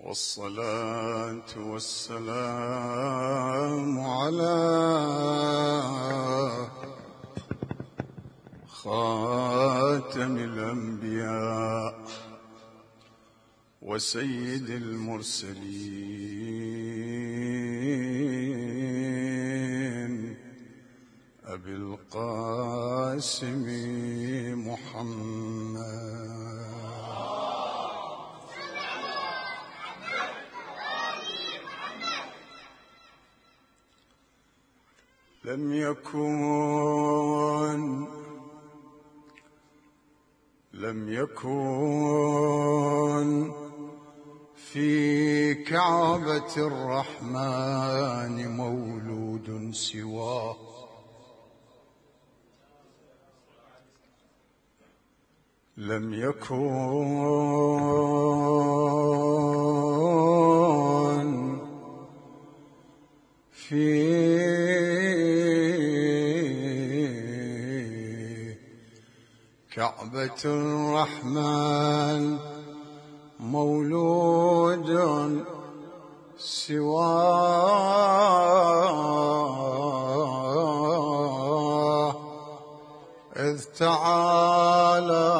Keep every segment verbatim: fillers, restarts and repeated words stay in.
والصلاة والسلام على خاتم الأنبياء وسيد المرسلين أبي القاسم محمد. لم يكن لم يكن في كعبة الرحمن مولود سواه، لم يكن في كعبة الرحمن مولود سواه، إذ تعالى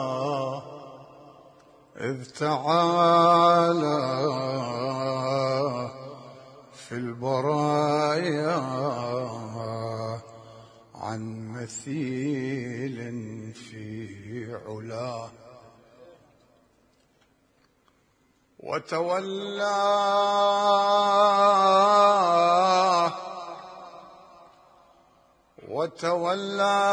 إذ تعالى في البرايا عن مثيل في علاه، وتولى وتولى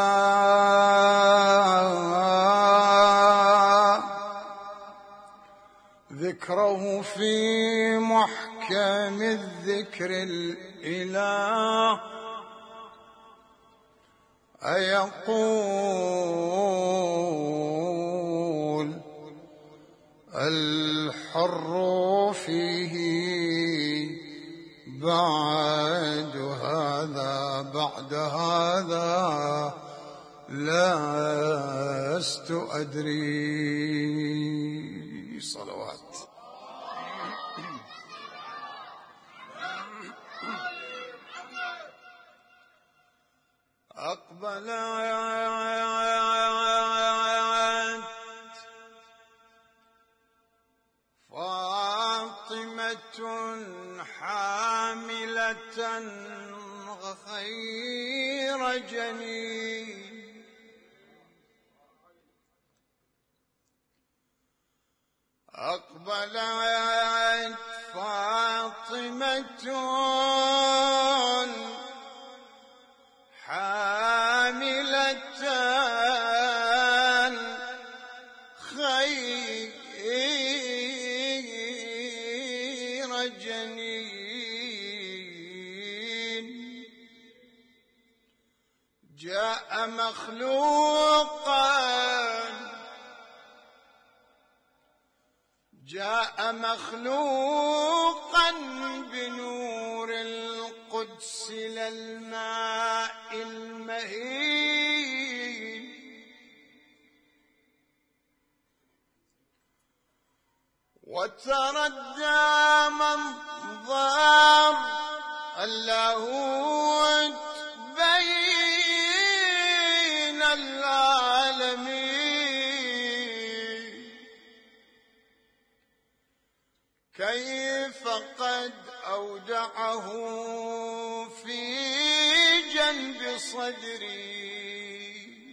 ذكره في محكم الذكر الإله، أيقول الحر فيه بعد هذا بعد هذا لست أدري. صلوات. أقبلت فاطمة حاملة خير جنين، أقبلت فاطمة حاملة خير جنين، جاء مخلوقا جاء مخلوقا بنور القدس للماء المهين، وتردى منظر اللاهوت بين العالمين، كيف قد أودعه في جنب صدري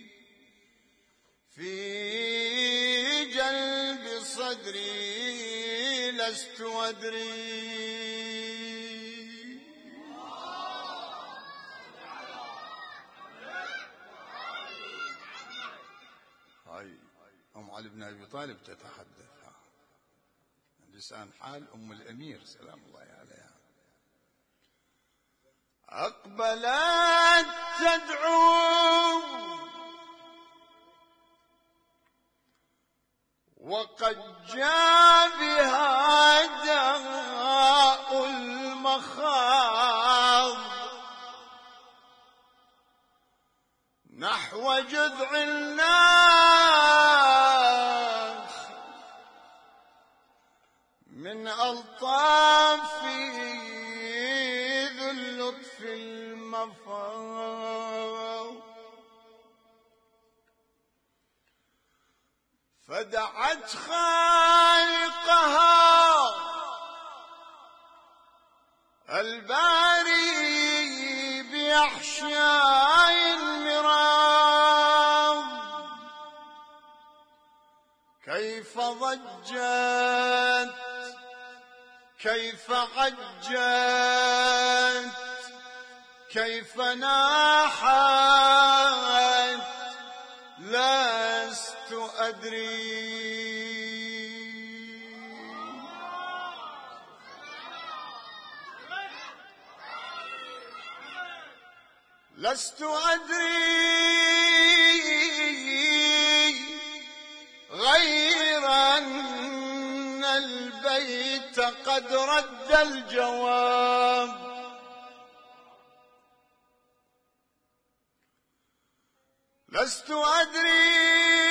في جنب صدري لست أدري. هاي أم علي بن أبي طالب تتحدث لسان حال أم الأمير سلام الله عليها. أقبلت تدعو وقد جاء بها داء المخاض نحو جذع الناس من ألطافي ذو اللطف المفاض فدعت خالقها الباري بأحشاء المرام كيف ضجت كيف عجت كيف ناحت لست أدري لست أدري غير أن البيت قد رد الجواب لست أدري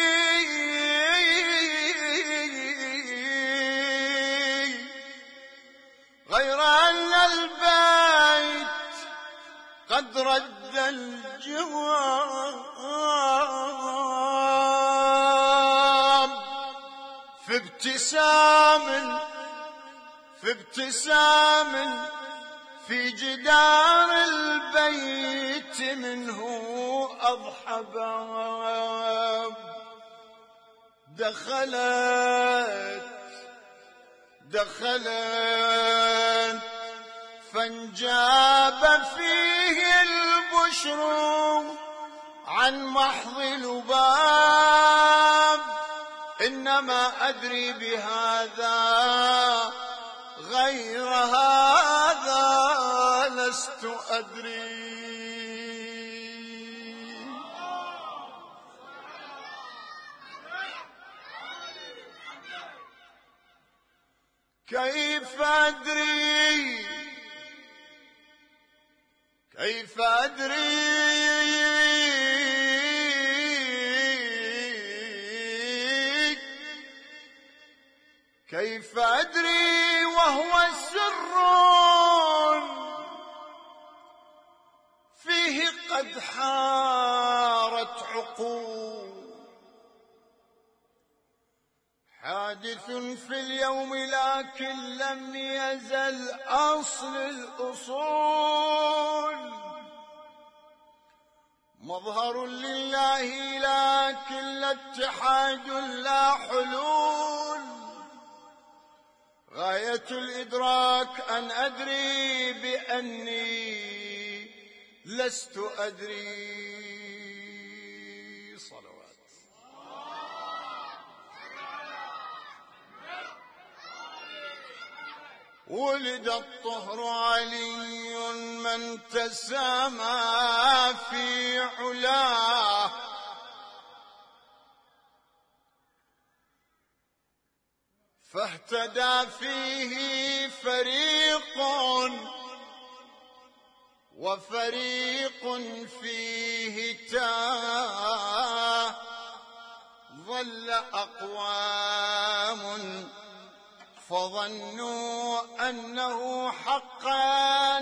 غير أن البيت قد رد الجواب في ابتسام في ابتسام في جدار البيت منه أضحى باب دخلت دخلت فانجاب فيه البشر عن محض لباب إنما أدري بهذا غير هذا لست أدري كيف أدري كيف أدري كيف أدري وهو سر فيه قد حارت عقول حادث في اليوم لكن لم يزل أصل الأصول مظهر لله لكن لا اتحاد لا حلول غاية الإدراك أن أدري بأني لست أدري صلوات ولد الطهر علي من تسامى في علاه فاهتدى فيه فريق وفريق فيه تاه ظل أقوام فظنوا أنه حقا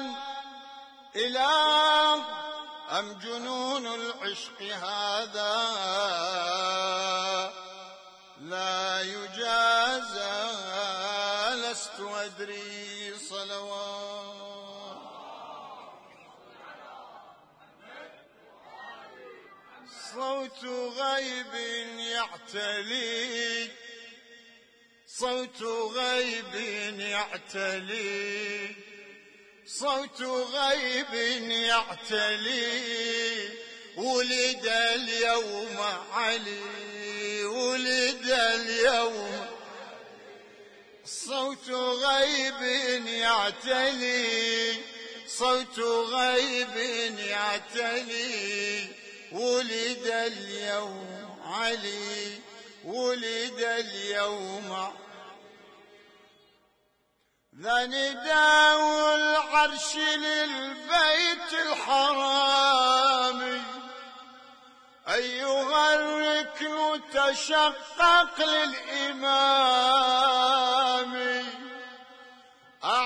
إله أم جنون العشق هذا لا يجازى لست أدري صلوات صوت غيب يعتلي صوت غيب يعتلي صوت غيب يعتلي ولد اليوم علي ولد اليوم صوت غيب يعتلي صوت غيب يعتلي ولد اليوم علي ولد اليوم ذا نداء العرش للبيت الحرام أيها الركن تشقق للإمام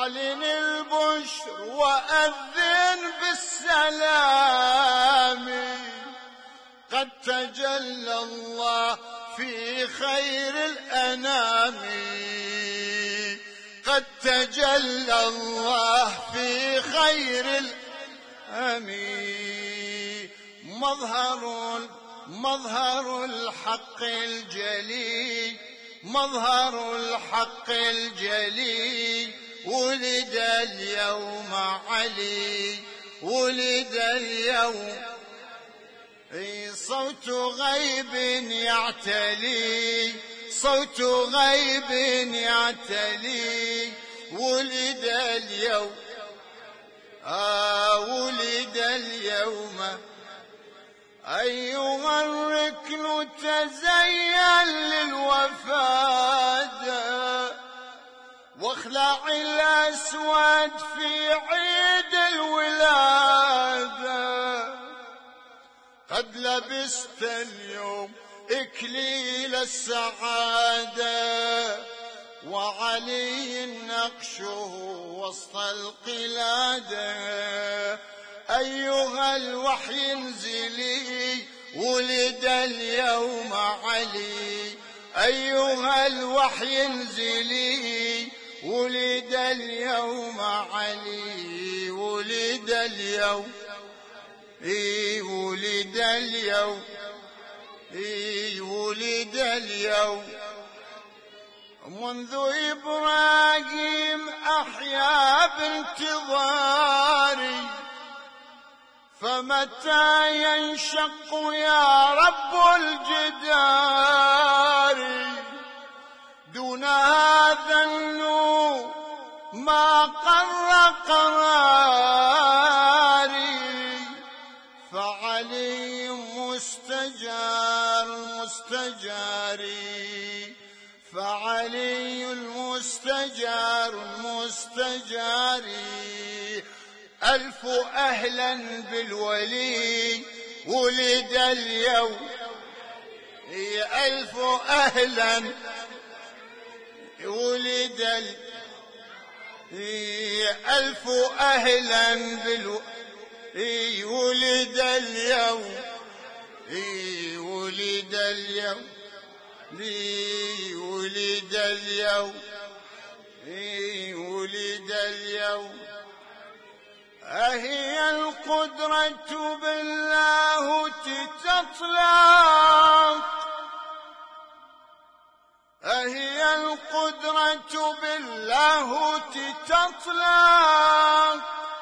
أعلن البشر وأذن بالسلام، قد تجلى الله في خير الأنام، قد تجلى الله في خير الأنام. مظهر مظهر الحق الجلي، مظهر الحق الجلي، ولد اليوم علي، ولد اليوم. صوت غيب يعتلي، صوت غيب يعتلي، ولد اليوم، آه ولد اليوم. أيها الركن تزين للوفادة، واخلع الأسود في عيد الولادة، قد لبست اليوم إكليل السعادة، وعلي نقشه وسط القلادة. أيها الوحي انزلي، ولد اليوم علي، أيها الوحي انزلي، ولد اليوم علي، ولد اليوم، إي ولد اليوم، إي ولد اليوم. منذ إبراهيم أحيا بانتظاري، فمتى ينشق يا رب الجدار؟ دون هذا النور ما قر قراري، فعلي مستجار مستجاري، فعلي المستجار المستجاري. ألف أهلا بالولي، ولد اليوم، ألف أهلا، ولد ال... ألف أهلا بالولي، ولد اليوم، ولد اليوم، ولد اليوم، ولد اليوم. أهي القدرة بالله تطلق، أهي القدرة بالله تطلق،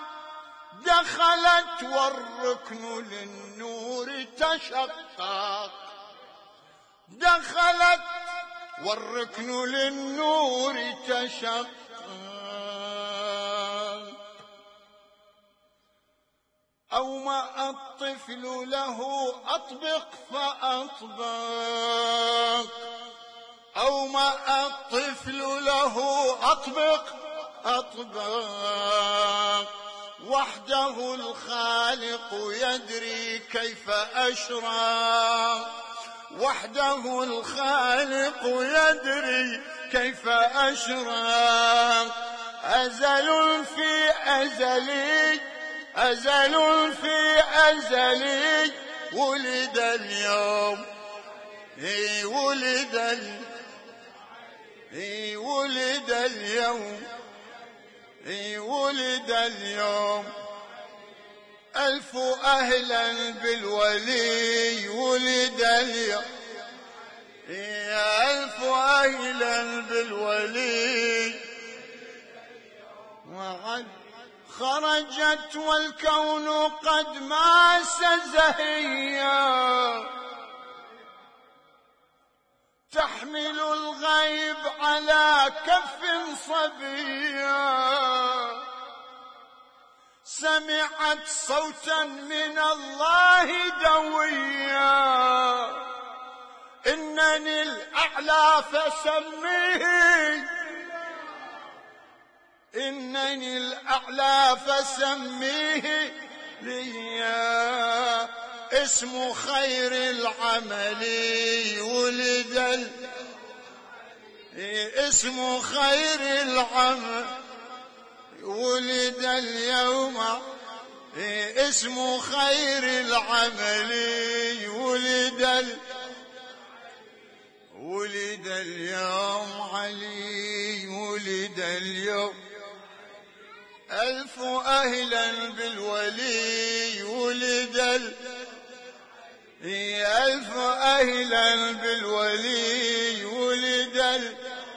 دخلت والركن للنور تشقق، دخلت والركن للنور تشقق. أومأ الطفل له أطبق فأطبق، أومأ الطفل له أطبق أطبق، وحده الخالق يدري كيف أشرق، وحده الخالق يدري كيف أشرق. أزل في أزلي، أزل في أزلي، ولد اليوم، إي ولد ال... إي ولد اليوم، إي ولد اليوم. ألف أهلا بالولي، ولد اليوم، إي ألف أهلا بالولي. وعد خرجت والكون قد ماس زهيا، تحمل الغيب على كف صبيا، سمعت صوتا من الله دويا، إنني الأعلى فسميه، إنني الأعلى فسميه ليا، اسم خير العمل ولد ال... اسم خير العمل، اسمه خير العمل ولد ال... ولد اليوم علي ولد اليوم ألف أهلا بالولي ولد ال... ألف أهلا بالولي ولد ال...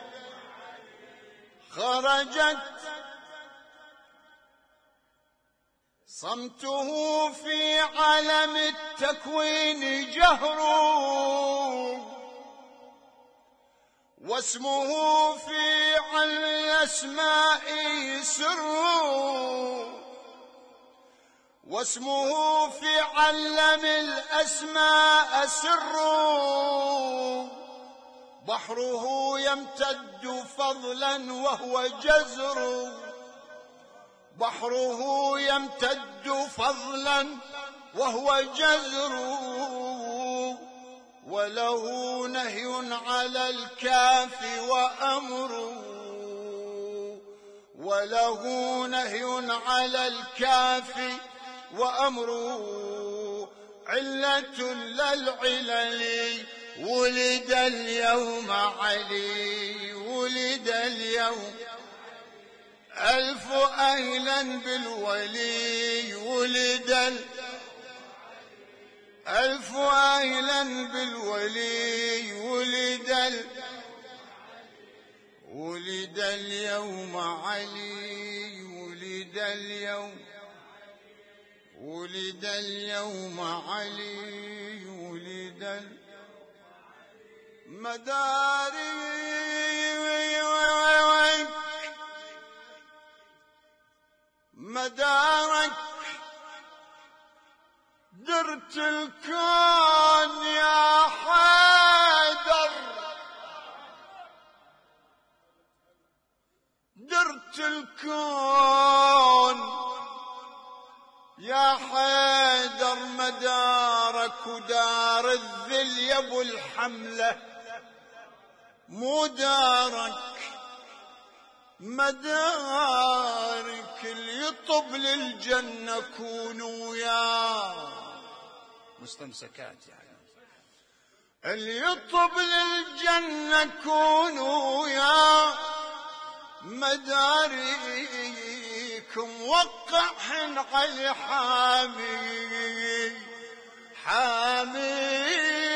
خرجت صمته في عالم التكوين جهر واسمه في علم الأسماء سر واسمه في علم الأسماء سر بحره يمتد فضلا وهو جزر بحره يمتد فضلا وهو جزر وله نهي على الكاف وأمر وله نهي على الكاف وأمر علة للعلل ولد اليوم علي ولد اليوم ألف أهلا بالولي ولد ال... ألف أهلا بالولي ولد ال... ولد اليوم علي ولد اليوم ولد اليوم علي ولد ال... مدارك مدارك درت الكون يا حيدر درت الكون يا حيدر مدارك ودار الذل يا ابو الحمله مو دارك مدارك اللي يطب للجنة كونوا يا مستمسكات يعني اللي يطب للجنة كونوا يا مداركم وقعهن على حامي حامي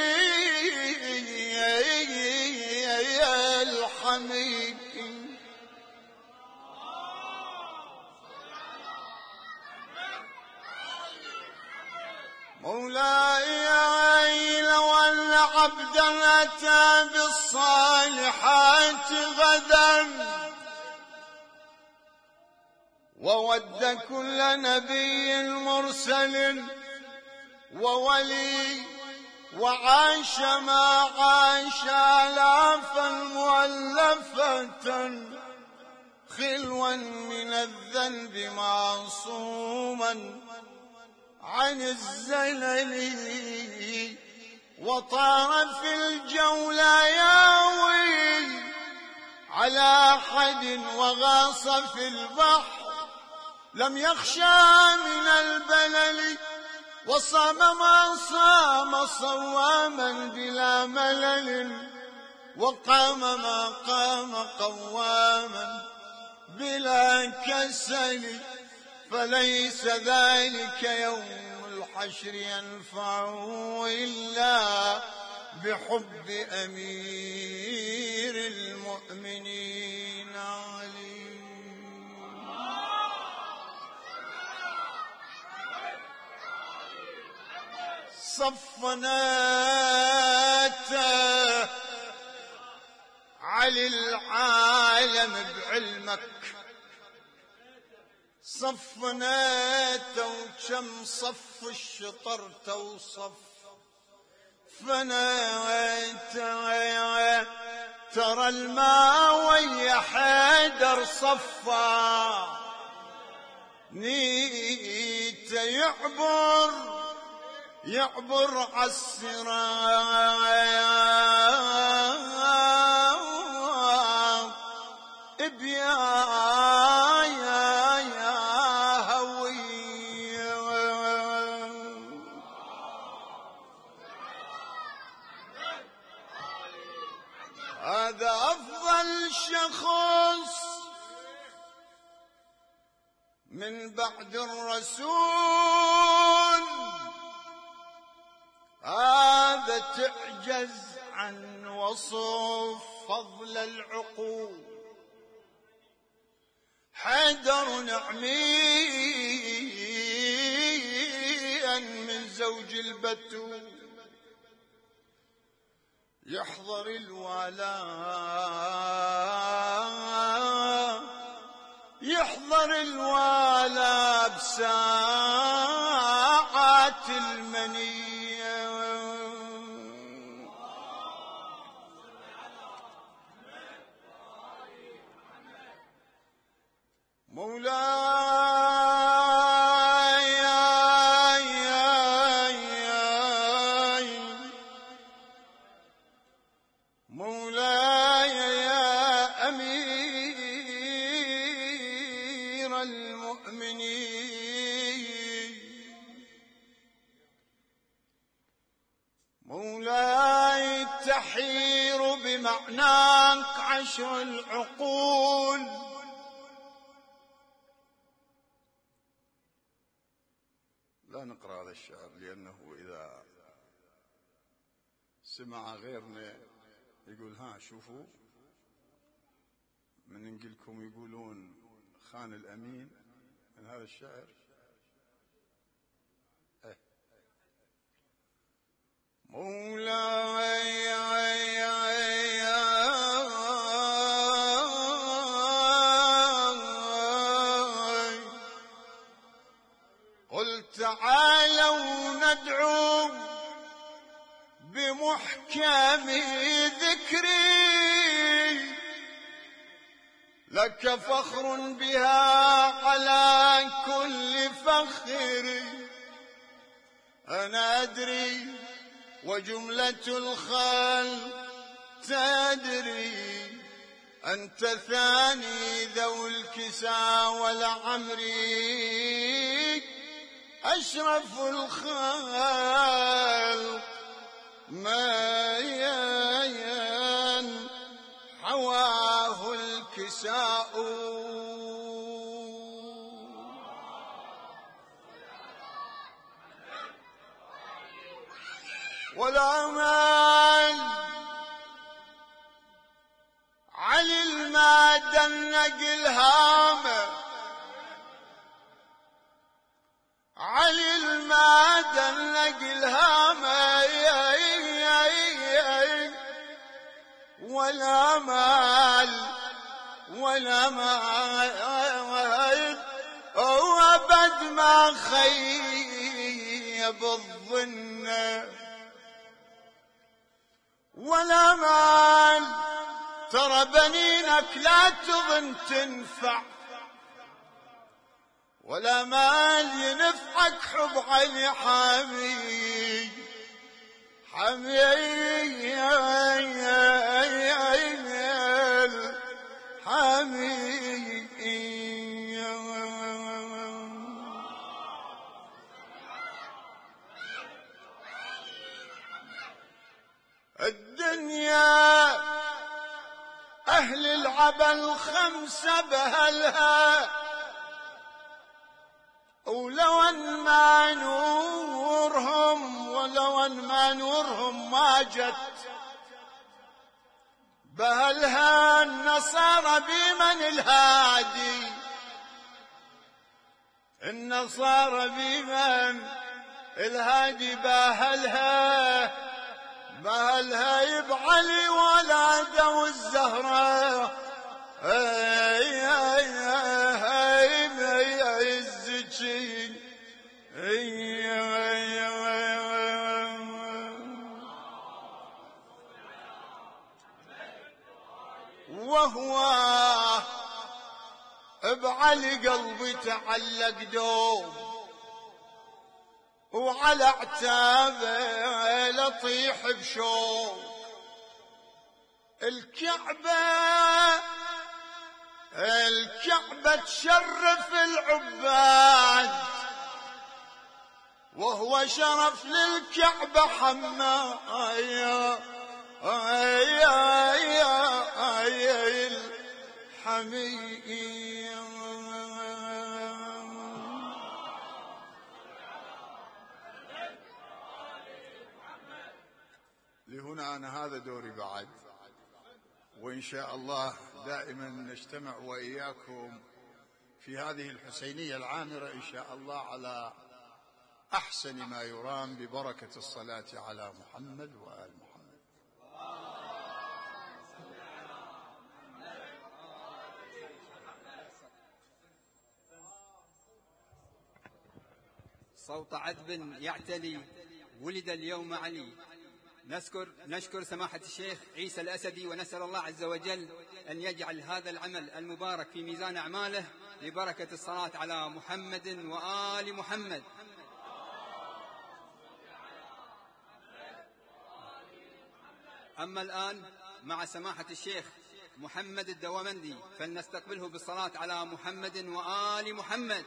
يا الحميد مولاي لو أن عبدا أتى بالصالحات غدا وود كل نبي مرسل وولي وعاش ما عاش آلافا مؤلفة خلوا من الذنب معصوما عن الزلل وطار في الجو لا ياوي على أحد وغاص في البحر لم يخشى من البلل وصام ما صام صواما بلا ملل وقام ما قام قواما بلا كسل فليس ذلك يوم الحشر ينفع إلا بحب أمير المؤمنين علي صفنات علي العالم بعلمك صفنات وكم صف الشطر توصف فنات ترى الماء ويا حيدر صفا نيت يعبر يعبر عالصراط ابيا يا يا هوي من بعد الرسول هذا تعجز عن وصف فضل العقول. حيدر نعميا من زوج البتول يحضر الولاء يحضر الولاء بساعات المنية. مولاي مولاي يا أمير المؤمنين مولاي تحير بمعناك عشر العقول. لا نقرأ هذا الشعر لأنه إذا سمع غيرنا يقول ها شوفوا من نقلكم يقولون خان الأمين من هذا الشعر. إيه. مولاي قل تعالوا ندعو بمحكم ذكري لك فخر بها على كل فخر. أنا أدري وجملة الخلق تدري أنت ثاني ذو الكسى والعمري أشرف الخلق ما ين حواه الكساء. ولا مال علي المادة النقل هامه علي المادة النقل هامه ولا مال ولا مال وابد ما خيب الظن ولا مال. ترى بنينك لا تظن تنفع ولا مال ينفعك حب علي حمي حمي حمي. الدنيا أهل العبل خمسة بهلها ولو أن ما نورهم ولو أن ما نورهم ما جت بهلها النصارى بمن الهادي النصارى بمن الهادي بهلها بهلها يبعلي ولاده والزهرة اي اي اي الزكي وهو بعلي قلبي تعلق دوم وعلى عتابه لطيح بشوق. الكعبة الكعبة تشرف العباد وهو شرف للكعبة حماية الحمية. أنا هذا دوري بعد، وإن شاء الله دائما نجتمع وإياكم في هذه الحسينية العامرة إن شاء الله على أحسن ما يرام ببركة الصلاة على محمد وآل محمد. صوت عذب يعتلي ولد اليوم علي. نشكر نشكر سماحة الشيخ عيسى الأسدي، ونسأل الله عز وجل أن يجعل هذا العمل المبارك في ميزان أعماله لبركة الصلاة على محمد وآل محمد. أما الآن مع سماحة الشيخ محمد الدوامندي فلنستقبله بالصلاة على محمد وآل محمد.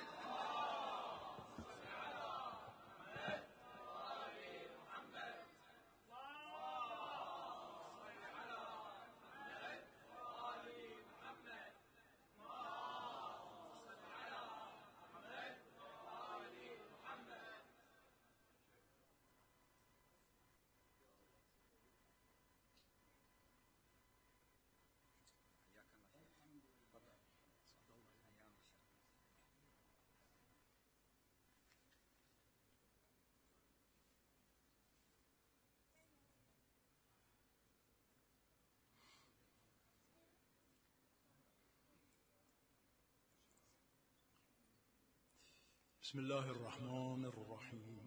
بسم الله الرحمن الرحيم.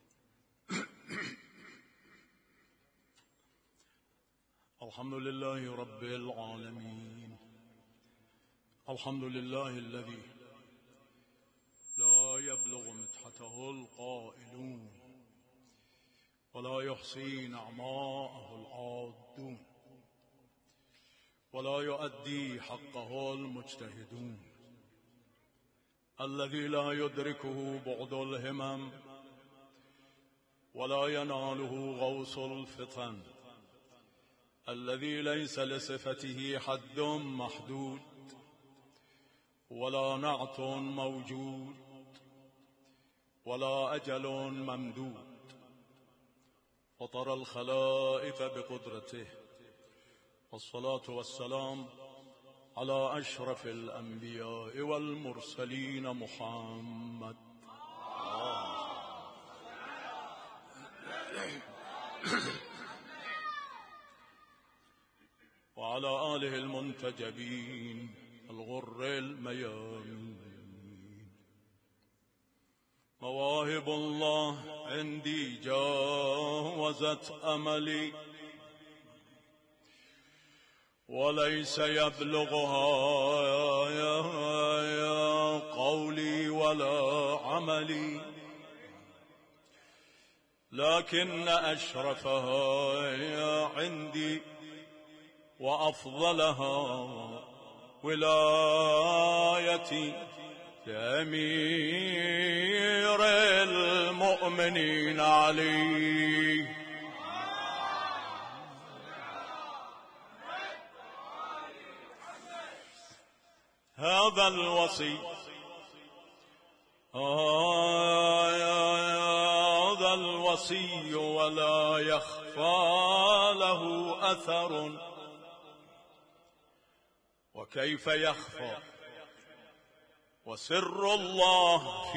الحمد لله رب العالمين. الحمد لله الذي لا يبلغ مدحته القائلون ولا يحصي نعماءه العادون ولا يؤدي حقه المجتهدون، الذي لا يدركه بعد الهمم ولا يناله غوص الفطن، الذي ليس لصفته حد محدود ولا نعت موجود ولا أجل ممدود، فطر الخلائق بقدرته، والصلاة والسلام على أشرف الأنبياء والمرسلين محمد وعلى آله المنتجبين الغر الميامين. مواهب الله عندي جاوزت أملي، وليس يبلغها يا قولي ولا عملي، لكن أشرفها عندي وأفضلها ولايتي لأمير المؤمنين علي. هذا الوصي هذا الوصي ولا يخفى له أثر، وكيف يخفى وسر الله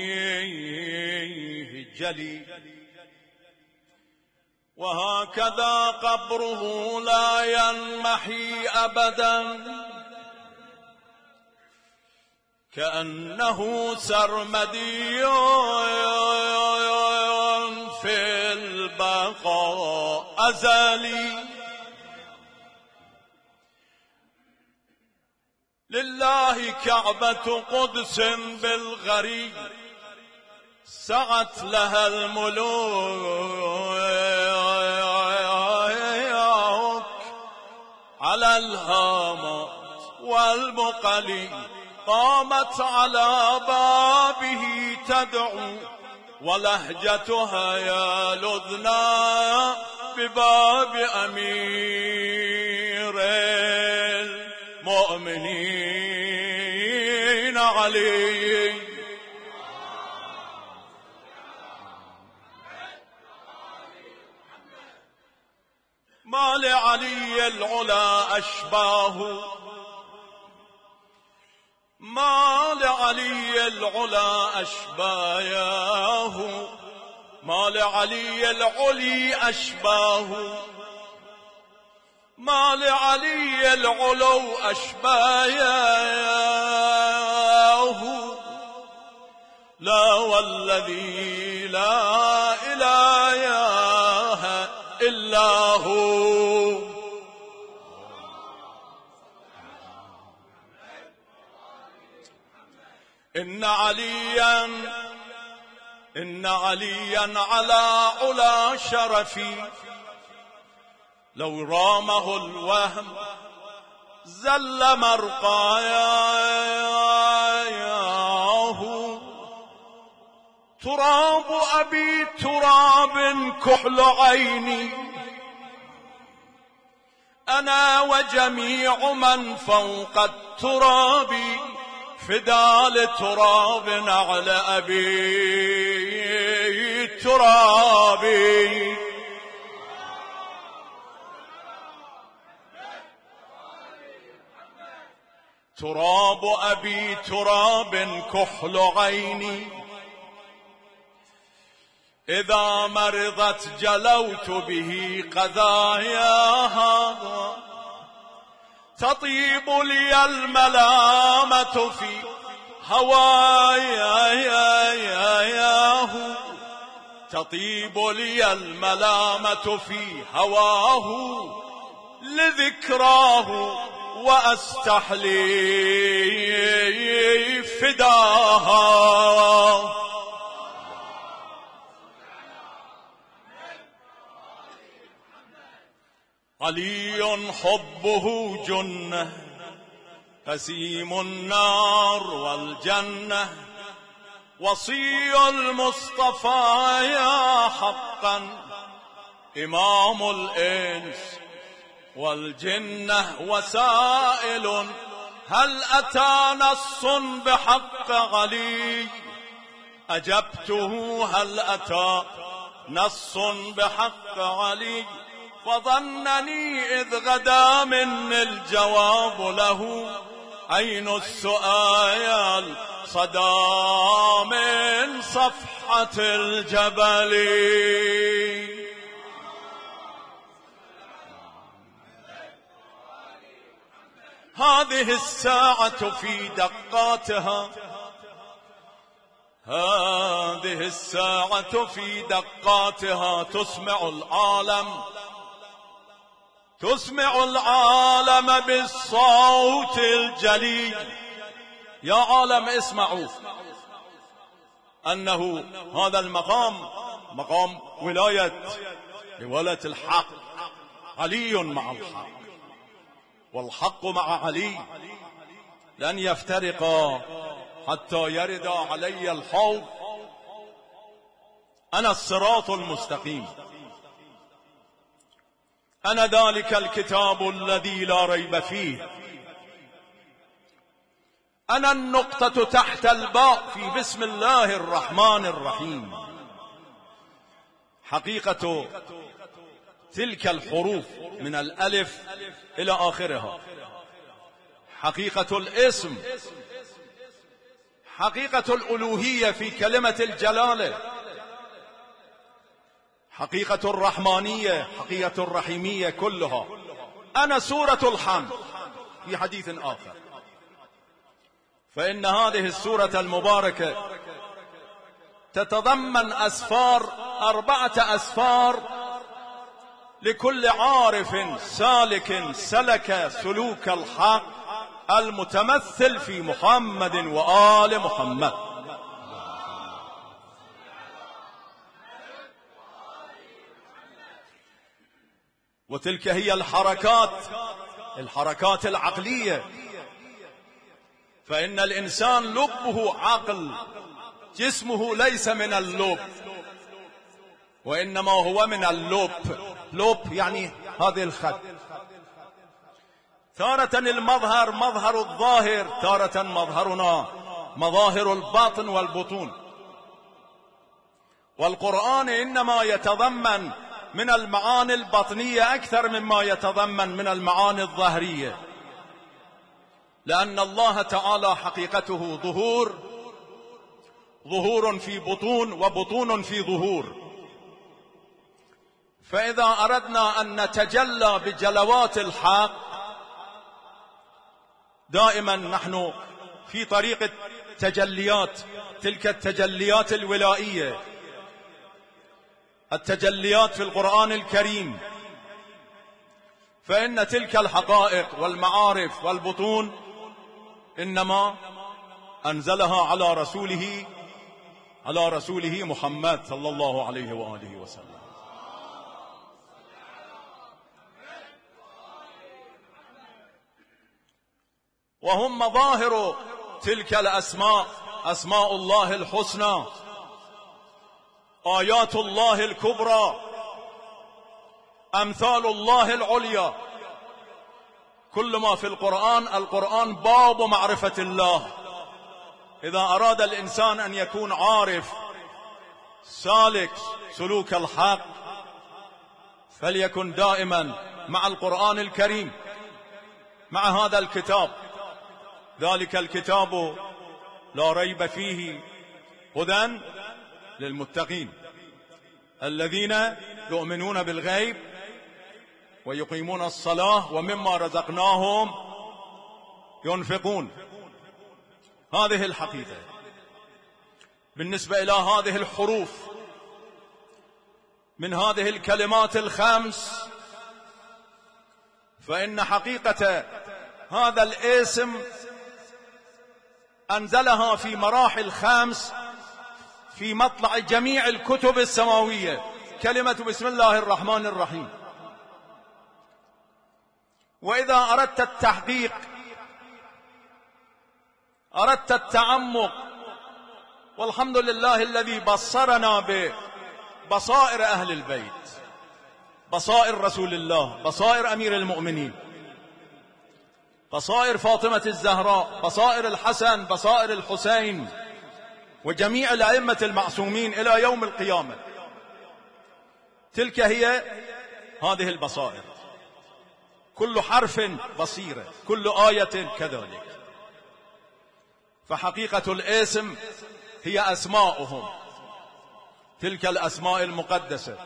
فيه جلي، وهكذا قبره لا ينمحي أبدا، كأنه سرمدي في البقاء أزلي. لله كعبة قدس بالغري سعت لها الملوك على الهامات والبقلي، قامت على بابه تدعو ولهجتها يا لذنا بباب أمير المؤمنين علي. لعلي العلا أشباه ما لعلي العلا أشباه ما لعلي العلي أشباه ما لعلي العلو أشباه لا والذي لا إله إلا هو إن عليا إن عليا على علا شرفي لو رامه الوهم زل مرقاياه تراب أبي تراب كحل عيني أنا وجميع من فوق التراب فدا لتراب نعل أبي ترابي تراب أبي تراب كحل عيني إذا مرضت جلوت به قذاياها تطيب لي الملامة في هواياه تطيب لي الملامة في هواه لذكراه وأستحلي فداها علي حبه جنة قسيم النار والجنة وصي المصطفى يا حقا إمام الإنس والجنة وسائل هل أتى نص بحق علي أجبته هل أتى نص بحق علي فظنني إذ غدا من الجواب له عين السؤال صدى من صفحة الجبل هذه الساعة في دقاتها هذه الساعة في دقاتها تسمع العالم تسمع العالم بالصوت الجلي يا عالم اسمعوا أنه هذا المقام مقام ولاية لولاة الحق علي مع الحق والحق مع علي لن يفترقا حتى يرد علي الحوض أنا الصراط المستقيم أنا ذلك الكتاب الذي لا ريب فيه أنا النقطة تحت الباء في بسم الله الرحمن الرحيم حقيقة تلك الحروف من الألف إلى آخرها حقيقة الاسم حقيقة الألوهية في كلمة الجلالة حقيقة الرحمانية حقيقة الرحيمية كلها أنا سورة الحمد في حديث آخر فإن هذه السورة المباركة تتضمن أسفار أربعة أسفار لكل عارف سالك سلك سلوك الحق المتمثل في محمد وآل محمد وتلك هي الحركات الحركات العقلية فإن الإنسان لبه عقل جسمه ليس من اللب وإنما هو من اللب لب يعني هذه الخد تارة المظهر مظهر الظاهر تارة مظهرنا مظاهر الباطن والبطون والقرآن إنما يتضمن من المعاني البطنية أكثر مما يتضمن من المعاني الظاهرية، لأن الله تعالى حقيقته ظهور، ظهور في بطون وبطون في ظهور. فإذا أردنا أن نتجلى بجلوات الحق، دائما نحن في طريق التجليات، تلك التجليات الولائية، التجليات في القرآن الكريم، فإن تلك الحقائق والمعارف والبطون إنما أنزلها على رسوله على رسوله محمد صلى الله عليه وآله وسلم. وهم مظاهر تلك الأسماء، أسماء الله الحسنى، آيات الله الكبرى، أمثال الله العليا. كل ما في القرآن، القرآن باب معرفة الله. إذا أراد الإنسان أن يكون عارف سالك سلوك الحق، فليكن دائما مع القرآن الكريم، مع هذا الكتاب. ذلك الكتاب لا ريب فيه هدى للمتقين الذين يؤمنون بالغيب ويقيمون الصلاة ومما رزقناهم ينفقون. هذه الحقيقة. بالنسبة إلى هذه الحروف من هذه الكلمات الخمس، فإن حقيقة هذا الاسم أنزلها في مراحل خمس في مطلع جميع الكتب السماوية. كلمة بسم الله الرحمن الرحيم. وإذا أردت التحقيق، أردت التعمق، والحمد لله الذي بصرنا ببصائر أهل البيت، بصائر رسول الله، بصائر أمير المؤمنين، بصائر فاطمة الزهراء، بصائر الحسن، بصائر الحسين، وجميع الأئمة المعصومين إلى يوم القيامة. تلك هي هذه البصائر. كل حرف بصيرة، كل آية كذلك. فحقيقة الاسم هي أسماؤهم، تلك الأسماء المقدسة.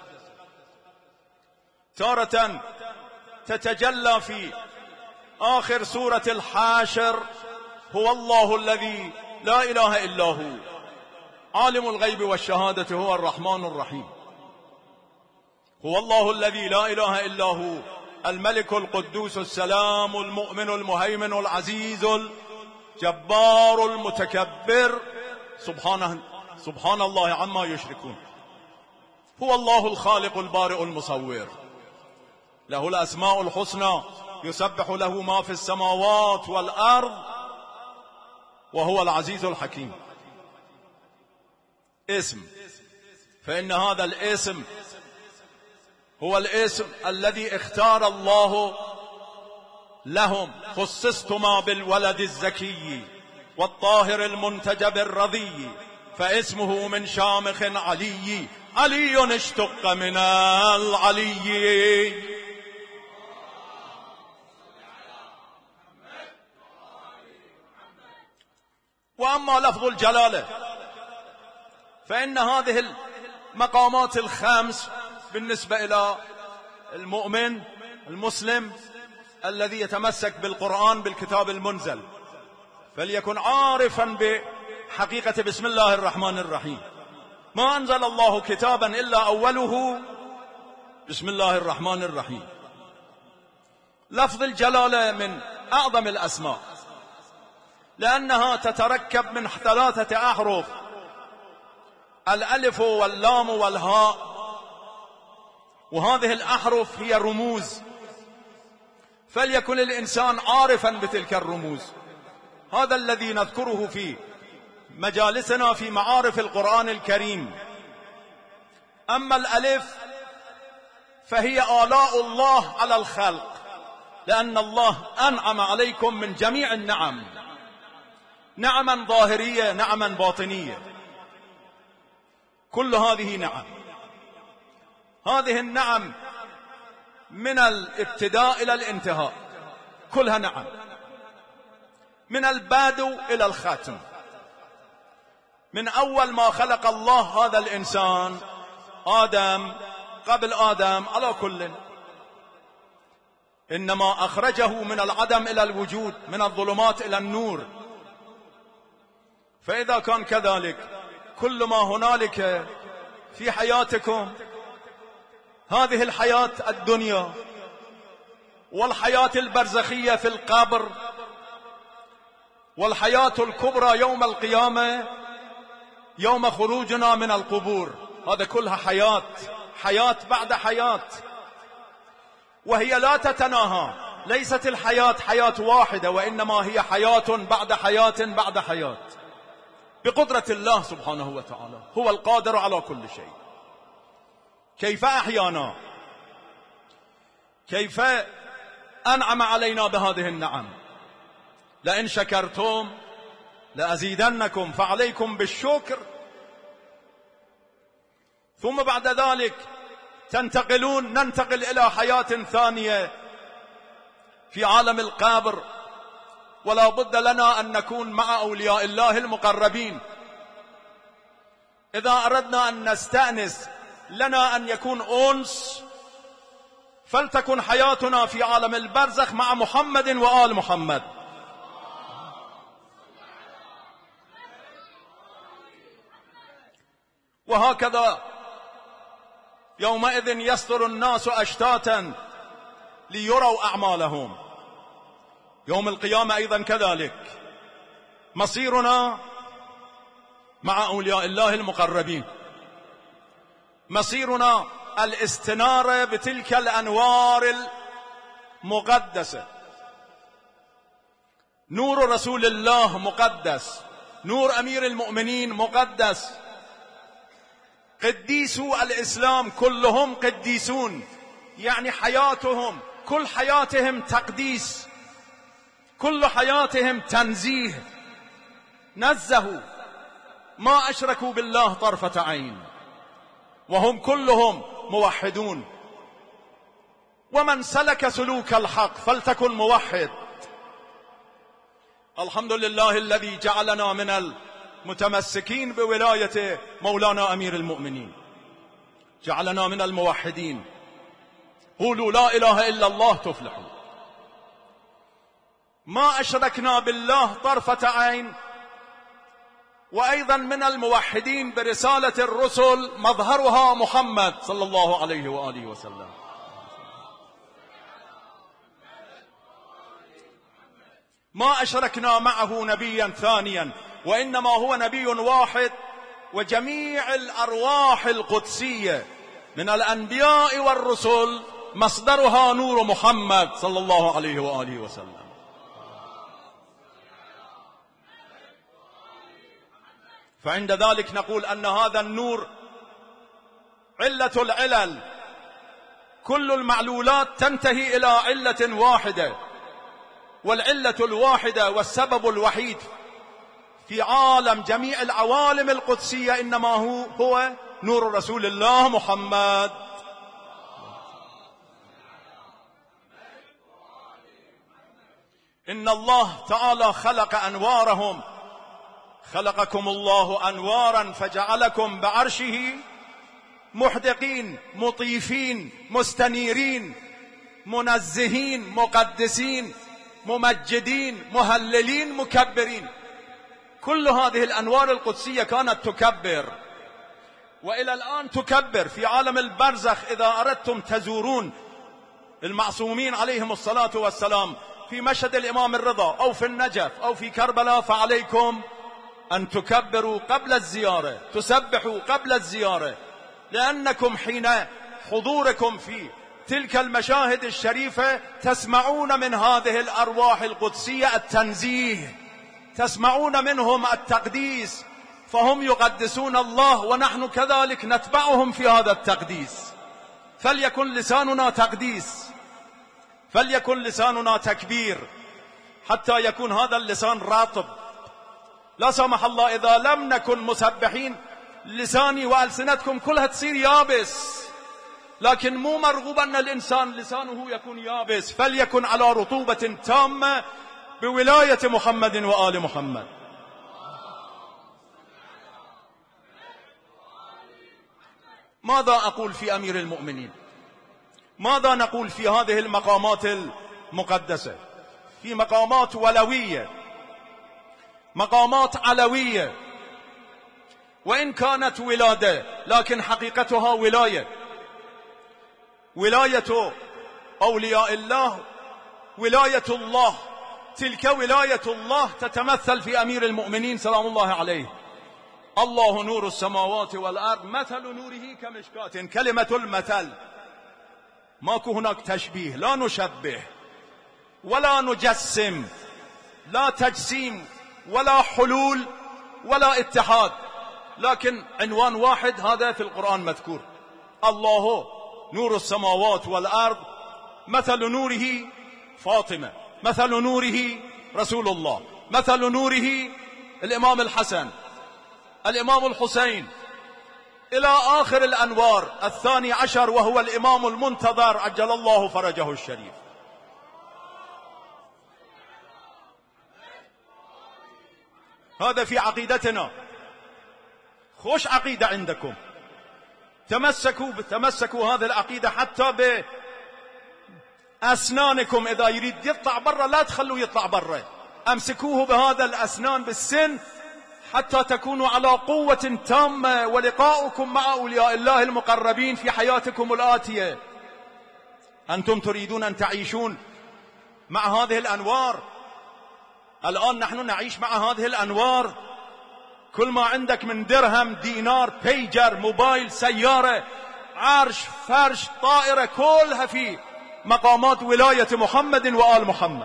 تارة تتجلى في آخر سورة الحاشر: هو الله الذي لا إله إلا هو عالم الغيب والشهادة هو الرحمن الرحيم. هو الله الذي لا إله إلا هو الملك القدوس السلام المؤمن المهيمن العزيز الجبار المتكبر، سبحانه سبحان الله عما يشركون. هو الله الخالق البارئ المصور، له الأسماء الحسنى، يسبح له ما في السماوات والأرض، وهو العزيز الحكيم. اسم، فإن هذا الاسم هو الاسم الذي اختار الله لهم. خصصتما بالولد الزكي والطاهر المنتجب الرضي، فاسمه من شامخ علي، علي اشتق من العلي. وأما لفظ الجلالة، فإن هذه المقامات الخمس بالنسبة إلى المؤمن المسلم الذي يتمسك بالقرآن بالكتاب المنزل، فليكن عارفا بحقيقة بسم الله الرحمن الرحيم. ما أنزل الله كتابا إلا أوله بسم الله الرحمن الرحيم. لفظ الجلالة من أعظم الأسماء، لأنها تتركب من ثلاثة أحرف: الألف واللام والهاء، وهذه الأحرف هي رموز، فليكن الإنسان عارفا بتلك الرموز. هذا الذي نذكره في مجالسنا في معارف القرآن الكريم. أما الألف فهي آلاء الله على الخلق، لأن الله أنعم عليكم من جميع النعم، نعما ظاهرية، نعما باطنية، كل هذه نعم. هذه النعم من الابتداء إلى الانتهاء كلها نعم، من البادو إلى الختم، من أول ما خلق الله هذا الإنسان آدم، قبل آدم على كل، إنما أخرجه من العدم إلى الوجود، من الظلمات إلى النور. فإذا كان كذلك كل ما هنالك في حياتكم، هذه الحياة الدنيا والحياة البرزخية في القبر والحياة الكبرى يوم القيامة يوم خروجنا من القبور، هذا كلها حياة، حياة بعد حياة، وهي لا تتناهى. ليست الحياة حياة واحدة، وإنما هي حياة بعد حياة بعد حياة، بقدرة الله سبحانه وتعالى، هو القادر على كل شيء. كيف أحيانا، كيف أنعم علينا بهذه النعم. لئن شكرتم لأزيدنكم، فعليكم بالشكر. ثم بعد ذلك تنتقلون، ننتقل إلى حياة ثانية في عالم القبر، ولا بد لنا أن نكون مع أولياء الله المقربين. إذا أردنا أن نستأنس، لنا أن يكون أنس، فلتكن حياتنا في عالم البرزخ مع محمد وآل محمد. وهكذا يومئذ يصدر الناس أشتاتا ليروا أعمالهم. يوم القيامة أيضا كذلك مصيرنا مع أولياء الله المقربين، مصيرنا الاستنارة بتلك الأنوار المقدسة. نور رسول الله مقدس، نور أمير المؤمنين مقدس، قديسو الإسلام كلهم قديسون، يعني حياتهم كل حياتهم تقديس، كل حياتهم تنزيه، نزهوا ما أشركوا بالله طرفة عين، وهم كلهم موحدون. ومن سلك سلوك الحق فلتكن موحد. الحمد لله الذي جعلنا من المتمسكين بولاية مولانا أمير المؤمنين، جعلنا من الموحدين. قولوا لا إله إلا الله تفلحوا. ما أشركنا بالله طرفة عين، وأيضا من الموحدين برسالة الرسل مظهرها محمد صلى الله عليه وآله وسلم. ما أشركنا معه نبيا ثانيا، وإنما هو نبي واحد، وجميع الأرواح القدسية من الأنبياء والرسل مصدرها نور محمد صلى الله عليه وآله وسلم. فعند ذلك نقول أن هذا النور علة العلل، كل المعلولات تنتهي إلى علة واحدة، والعلة الواحدة والسبب الوحيد في عالم جميع العوالم القدسية إنما هو هو نور رسول الله محمد. إن الله تعالى خلق أنوارهم، خلقكم الله أنوارا فجعلكم بعرشه محدقين مطيفين مستنيرين منزهين مقدسين ممجدين مهللين مكبرين. كل هذه الأنوار القدسية كانت تكبر، وإلى الآن تكبر في عالم البرزخ. إذا أردتم تزورون المعصومين عليهم الصلاة والسلام في مشهد الإمام الرضا أو في النجف أو في كربلاء، فعليكم أن تكبروا قبل الزيارة، تسبحوا قبل الزيارة، لأنكم حين حضوركم في تلك المشاهد الشريفة تسمعون من هذه الأرواح القدسية التنزيه، تسمعون منهم التقديس، فهم يقدسون الله ونحن كذلك نتبعهم في هذا التقديس. فليكن لساننا تقديس، فليكن لساننا تكبير، حتى يكون هذا اللسان رطب. لا سمح الله إذا لم نكن مسبحين لساني وألسنتكم كلها تصير يابس، لكن مو مرغوب أن الإنسان لسانه يكون يابس، فليكن على رطوبة تامة بولاية محمد وآل محمد. ماذا أقول في أمير المؤمنين؟ ماذا نقول في هذه المقامات المقدسة؟ في مقامات ولوية، مقامات علوية، وإن كانت ولادة لكن حقيقتها ولاية. ولاية أولياء الله ولاية الله، تلك ولاية الله تتمثل في أمير المؤمنين سلام الله عليه. الله نور السماوات والأرض مثل نوره كمشكاة. كلمة المثل، ماكو هناك تشبيه، لا نشبه ولا نجسم، لا تجسيم ولا حلول ولا اتحاد، لكن عنوان واحد هذا في القرآن مذكور. الله نور السماوات والأرض مثل نوره فاطمة، مثل نوره رسول الله، مثل نوره الإمام الحسن، الإمام الحسين، إلى آخر الأنوار. الثاني عشر وهو الإمام المنتظر عجل الله فرجه الشريف. هذا في عقيدتنا. خوش عقيدة عندكم، تمسكوا تمسكوا هذه العقيدة حتى بأسنانكم. إذا يريد يطلع برا لا تخلوه يطلع برا، أمسكوه بهذا الأسنان بالسن حتى تكونوا على قوة تامة، ولقاؤكم مع أولياء الله المقربين في حياتكم الآتية. أنتم تريدون أن تعيشون مع هذه الأنوار. الآن نحن نعيش مع هذه الأنوار. كل ما عندك من درهم، دينار، بيجر، موبايل، سيارة، عرش، فرش، طائرة، كلها في مقامات ولاية محمد وآل محمد.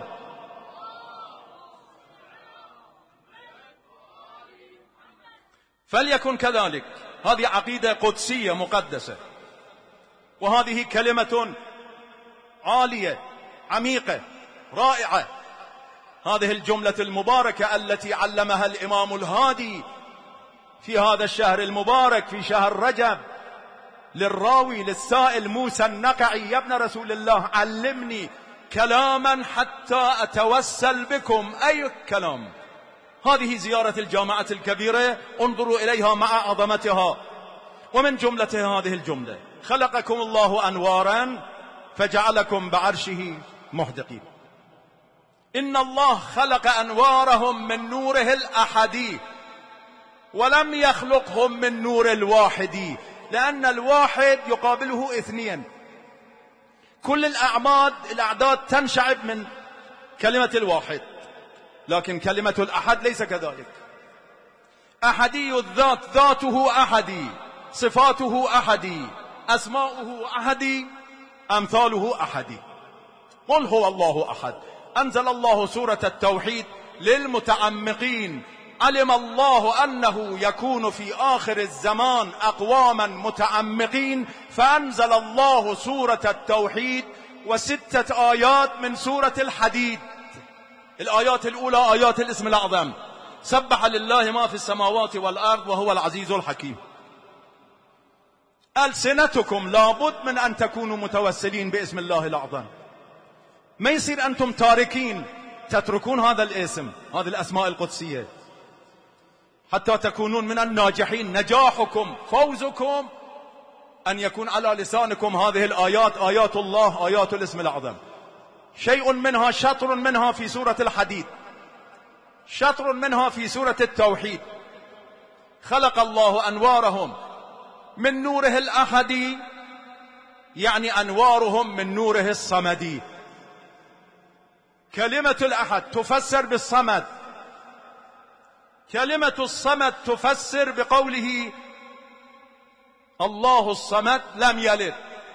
فليكن كذلك. هذه عقيدة قدسية مقدسة، وهذه كلمة عالية عميقة رائعة. هذه الجملة المباركة التي علمها الإمام الهادي في هذا الشهر المبارك، في شهر رجب، للراوي للسائل موسى النقعي: يا ابن رسول الله علمني كلاما حتى أتوسل بكم. أي كلام؟ هذه زيارة الجامعة الكبيرة، انظروا إليها مع عظمتها. ومن جملتها هذه الجملة: خلقكم الله أنوارا فجعلكم بعرشه محدقين. إن الله خلق أنوارهم من نوره الأحدي، ولم يخلقهم من نور الواحدي، لأن الواحد يقابله اثنين. كل الأعماد الأعداد تنشعب من كلمة الواحد، لكن كلمة الأحد ليس كذلك. أحدي الذات، ذاته أحدي، صفاته أحدي، أسماؤه أحدي، أمثاله أحدي. قل هو الله أحد. أنزل الله سورة التوحيد للمتعمقين. علم الله أنه يكون في آخر الزمان أقواما متعمقين، فأنزل الله سورة التوحيد وستة آيات من سورة الحديد. الآيات الأولى آيات الاسم الأعظم: سبح لله ما في السماوات والأرض وهو العزيز الحكيم. ألسنتكم لابد من أن تكونوا متوسلين باسم الله الأعظم. ما يصير أنتم تاركين تتركون هذا الاسم، هذه الأسماء القدسية، حتى تكونون من الناجحين. نجاحكم، فوزكم، أن يكون على لسانكم هذه الآيات، آيات الله، آيات الاسم الأعظم. شيء منها، شطر منها في سورة الحديد، شطر منها في سورة التوحيد. خلق الله أنوارهم من نوره الأحدي، يعني أنوارهم من نوره الصمدي. كلمة الأحد تفسر بالصمد، كلمة الصمد تفسر بقوله الله الصمد لم يلد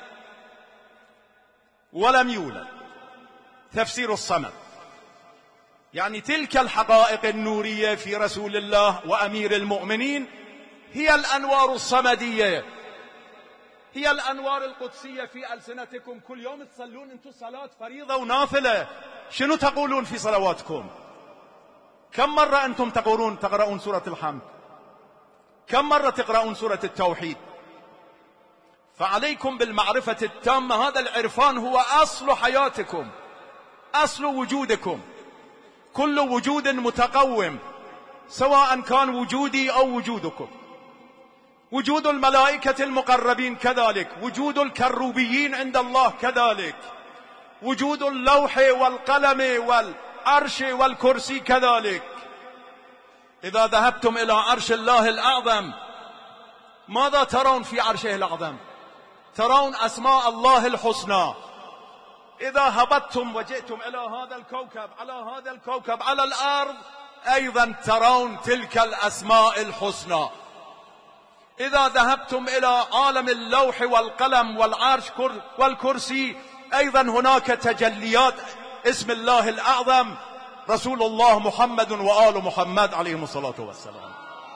ولم يولد. تفسير الصمد يعني تلك الحقائق النورية في رسول الله وأمير المؤمنين هي الأنوار الصمدية، هي الأنوار القدسية في ألسنتكم. كل يوم تصلون أنتم صلاة فريضة ونافلة، شنو تقولون في صلواتكم؟ كم مرة أنتم تقرؤون تقرؤون سورة الحمد؟ كم مرة تقرؤون سورة التوحيد؟ فعليكم بالمعرفة التامة. هذا العرفان هو أصل حياتكم، أصل وجودكم. كل وجود متقوم، سواء كان وجودي أو وجودكم. وجود الملائكة المقربين كذلك، وجود الكروبيين عند الله كذلك، وجود اللوح والقلم والعرش والكرسي كذلك. إذا ذهبتم إلى عرش الله الأعظم، ماذا ترون في عرشه الأعظم؟ ترون أسماء الله الحسنى. إذا هبطتم وجئتم إلى هذا الكوكب، على هذا الكوكب على الأرض، أيضا ترون تلك الأسماء الحسنى. إذا ذهبتم إلى عالم اللوح والقلم والعرش والكرسي، أيضا هناك تجليات اسم الله الأعظم رسول الله محمد وآل محمد عليهم الصلاة والسلام.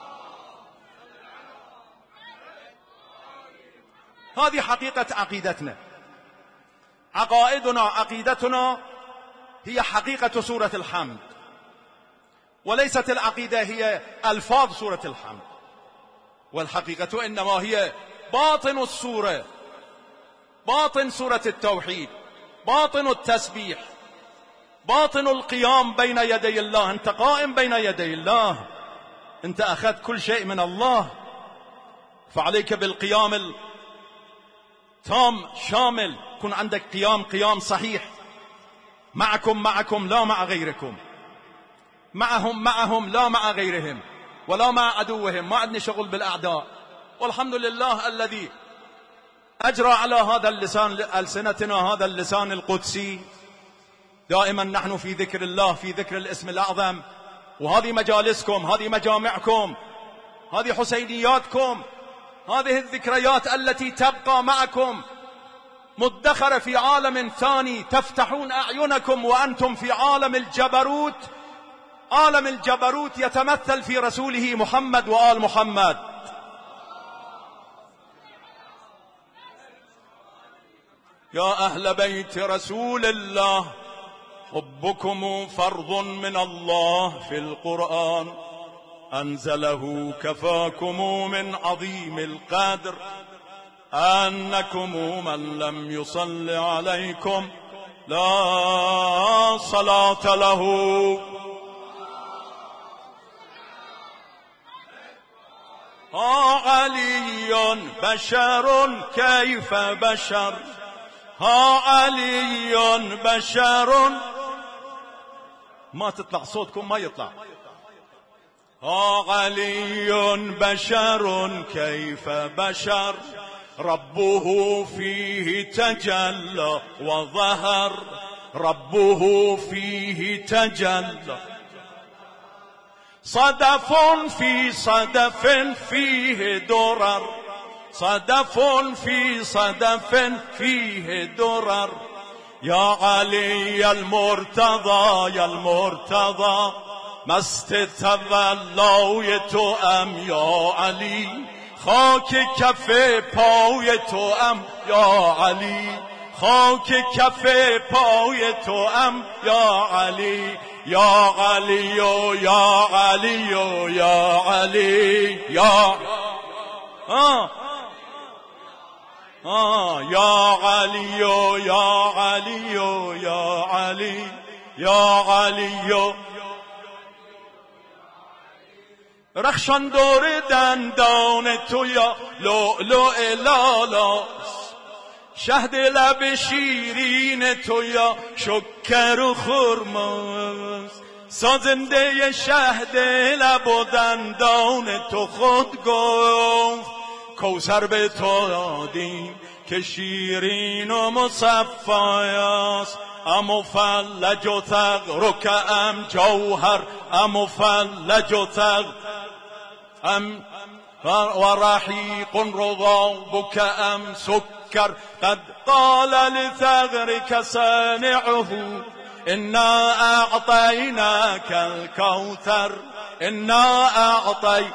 هذه حقيقة عقيدتنا. عقائدنا، عقيدتنا هي حقيقة سورة الحمد، وليست العقيدة هي ألفاظ سورة الحمد، والحقيقة إنما هي باطن السورة، باطن سورة التوحيد، باطن التسبيح، باطن القيام بين يدي الله. أنت قائم بين يدي الله، أنت أخذت كل شيء من الله، فعليك بالقيام التام شامل. كن عندك قيام، قيام صحيح. معكم معكم لا مع غيركم، معهم معهم لا مع غيرهم، ولا مع عدوهم. ما عندنا شغل بالأعداء. والحمد لله الذي أجرى على هذا اللسان ألسنتنا هذا اللسان القدسي. دائما نحن في ذكر الله، في ذكر الاسم الأعظم. وهذه مجالسكم، هذه مجامعكم، هذه حسينياتكم، هذه الذكريات التي تبقى معكم مدخرة في عالم ثاني. تفتحون أعينكم وأنتم في عالم الجبروت. عالم الجبروت يتمثل في رسوله محمد وآل محمد. يا أهل بيت رسول الله، حبكم فرض من الله في القرآن، أنزله كفاكم من عظيم القدر، أنكم من لم يصل عليكم لا صلاة له. ها علي بشر كيف بشر، ها علي بشر. ما تطلع صوتكم، ما يطلع. ها علي بشر كيف بشر، ربه فيه تجلى وظهر، ربه فيه تجلى. صدف في صدف فيه درر، صدف في صدف فيه درر. يا علي المرتضى، يا المرتضى، ما استتولای تو ام یا علی، خاک کف پای تو ام یا علی، خاک کف پای تو ام یا علی، یا علی و یا علی و یا علی، یا آه آه یا علی و یا علی و یا علی، یا علی و رخشان دور دندان تو یا لؤلؤ لالاست، شهد لب شیرین تو یا شکر و خرماست، سازنده شهد لب و دندان تو خود گفت، کوثر به تو دادیم که شیرین و مصفاست، ام فلج و تغرک ام جوهر، ام فلج و تغرک ام ورحيق رضابك أم سكر، قد طال لثغرك صانعه، إنا أعطيناك الكوثر، إنا أعطي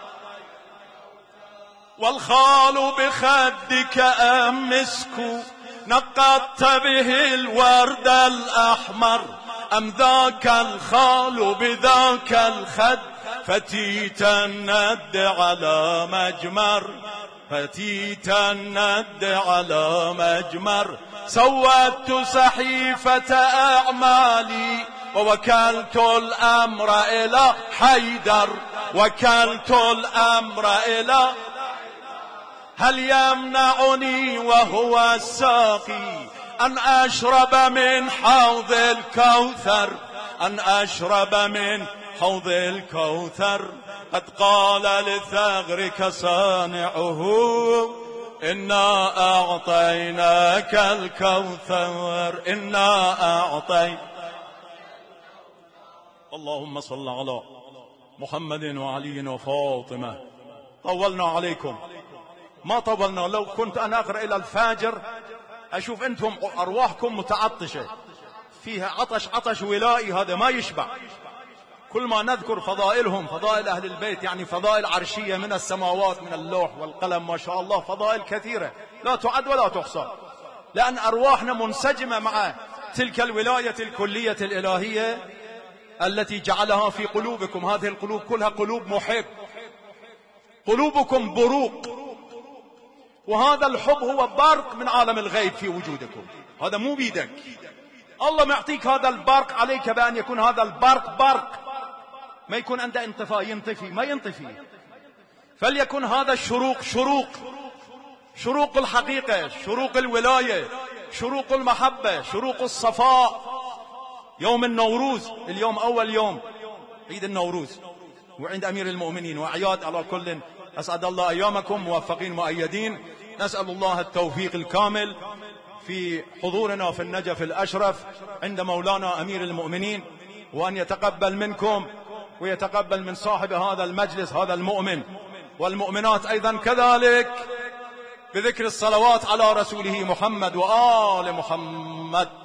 والخال بخدك أم مسك، نقضت به الورد الأحمر، أم ذاك الخال بذاك الخد، فتيت الند على مجمر، فتيت الند على مجمر سودت صحيفة أعمالي ووكلت الأمر إلى حيدر وكلت الأمر إلى هل يمنعني وهو الساقي أن أشرب من حوض الكوثر أن أشرب من حوض الكوثر قد قال لثغرك صانعه إنا أعطيناك الكوثر إنا أعطيناك. اللهم صل على محمد وعلي وفاطمة. طولنا عليكم، ما طولنا. لو كنت أنا أقرأ إلى الفجر أشوف أنتم أرواحكم متعطشة فيها عطش عطش ولائي، هذا ما يشبع. كل ما نذكر فضائلهم، فضائل أهل البيت، يعني فضائل عرشية من السماوات، من اللوح والقلم، ما شاء الله فضائل كثيرة لا تعد ولا تحصى، لأن أرواحنا منسجمة مع تلك الولاية الكلية الإلهية التي جعلها في قلوبكم. هذه القلوب كلها قلوب محب، قلوبكم بروق، وهذا الحب هو برق من عالم الغيب في وجودكم. هذا مو بيدك، الله معطيك هذا البرق، عليك بأن يكون هذا البرق برق، ما يكون عنده انطفاء ينطفي، ما ينطفي. فليكن هذا الشروق شروق، شروق الحقيقة، شروق الولاية، شروق المحبة، شروق الصفاء. يوم النوروز، اليوم أول يوم عيد النوروز وعند أمير المؤمنين وأعياد على كل. أسعد الله أيامكم موفقين مؤيدين. نسأل الله التوفيق الكامل في حضورنا في النجف الأشرف عند مولانا أمير المؤمنين، وأن يتقبل منكم ويتقبل من صاحب هذا المجلس هذا المؤمن والمؤمنات أيضا كذلك، بذكر الصلوات على رسوله محمد وآل محمد.